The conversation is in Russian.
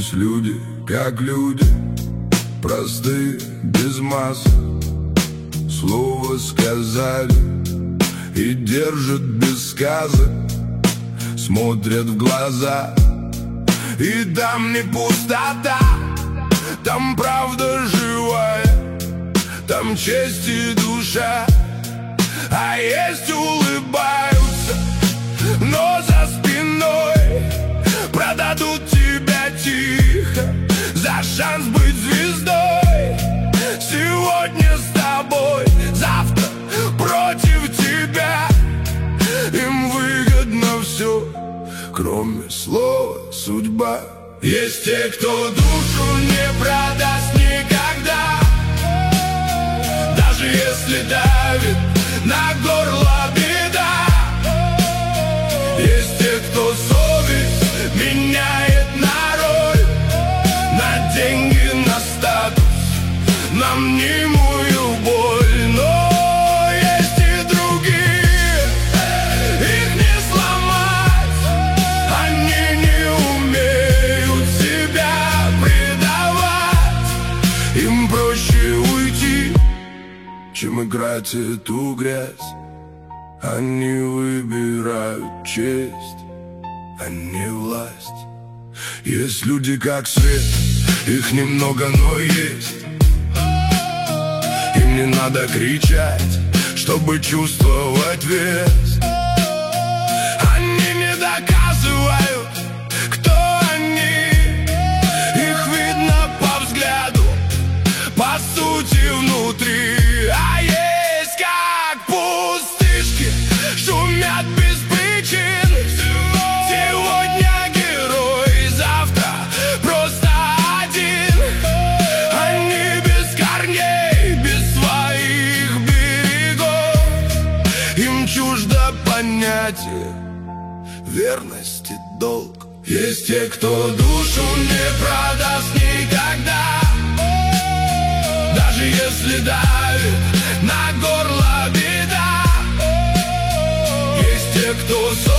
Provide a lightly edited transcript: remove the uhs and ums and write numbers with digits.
Есть люди, как люди, простые, без масок. Слово сказали и держат без сказок. Смотрят в глаза, и там не пустота, там правда живая, там честь и душа. А есть улыбаются, но за спиной продадут тебя тихо за шанс быть звездой. Сегодня с тобой, завтра против тебя. Им выгодно все, кроме слова судьба. Есть те, кто душу не продаст никогда, даже если давит на горло беда. Есть те, кто совесть меняет на роль, на деньги, на статус, на мнимую боль. Но есть и другие, их не сломать, они не умеют себя предавать. Им проще уйти, чем играть эту грязь. Они выбирают честь, а не власть. Есть люди как свет, их немного, но есть. Им не надо кричать, чтобы чувствовать вес. Они не доказывают, кто они. Их видно по взгляду, по сути внутри. А есть как пустышки, шумят без причин. Сегодня герой, завтра просто один. Они без корней, без своих берегов. Им чуждо понятие верности, долг. Есть те, кто душу не продаст никогда, даже если давит на горло беда. Есть те, кто